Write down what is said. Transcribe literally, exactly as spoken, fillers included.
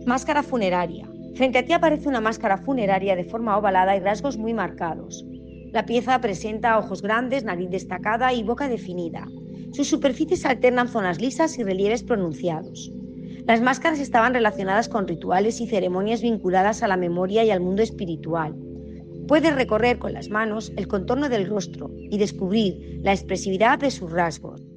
Máscara funeraria. Frente a ti aparece una máscara funeraria de forma ovalada y rasgos muy marcados. La pieza presenta ojos grandes, nariz destacada y boca definida. Sus superficies alternan zonas lisas y relieves pronunciados. Las máscaras estaban relacionadas con rituales y ceremonias vinculadas a la memoria y al mundo espiritual. Puedes recorrer con las manos el contorno del rostro y descubrir la expresividad de sus rasgos.